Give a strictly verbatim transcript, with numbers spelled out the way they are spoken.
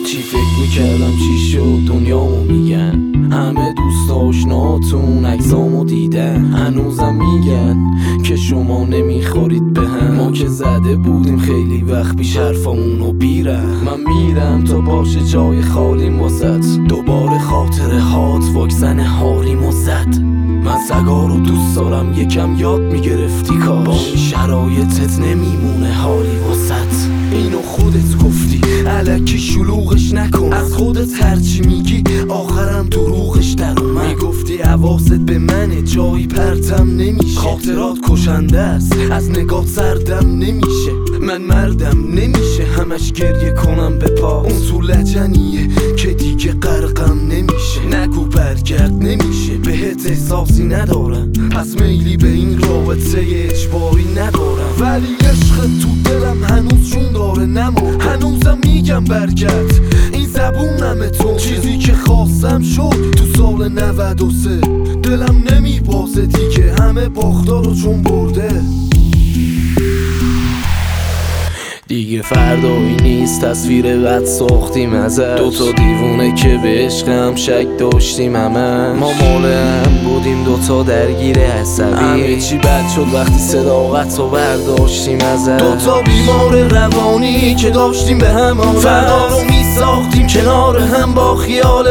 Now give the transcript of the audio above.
چی فکر میکردم چی شد دنیامو میگن، همه دوست آشناتون عکسامو دیدن، هنوزم میگن که شما نمیخورید به هم. ما که زده بودیم خیلی وقت پیش حرفامونو بیرم. من میرم تا باشه جای خالیم واسط، دوباره خاطره هات واکسن حالیم و زد. من سگا رو دوست دارم یکم یاد میگرفتی کاش، با این شرایطت نمیمونه حالی واسط. اینو خودت گفتی الکی شلوغش نکن، از خودت هرچی میگی آخرم دروغش در اومد. میگفتی حواست به منه جایی پرتم نمیشه، خاطرات کشنده است از نگاه سردم نمیشه. من مردم نمیشه همش گریه کنم به پاس، اون تو لجنیه که دیگه غرقم نمیشه. نگو برگرد نمیشه بهت احساسی ندارم، پس میلی به این رابطه اجباری ندارم. ولی عشق تو دلم هنوز جون داره نمو، هنوزم میگم برگرد این زبونمه تو. چیزی که خواستم شد تو سال نود و سه، دلم نمیبازه دیگه همه باختا رو چون برده. دیگه فردایی نیست تصویر بد ساختیم ازش، دوتا دیوونه که به عشقم شک داشتیم همه. ما مال هم بودیم دوتا درگیر عصبی، همه چی بد شد وقتی صداقت رو برداشتیم ازش. دوتا بیمار روانی که داشتیم به هم آوت، فردا رو میساختیم کنار هم با خیال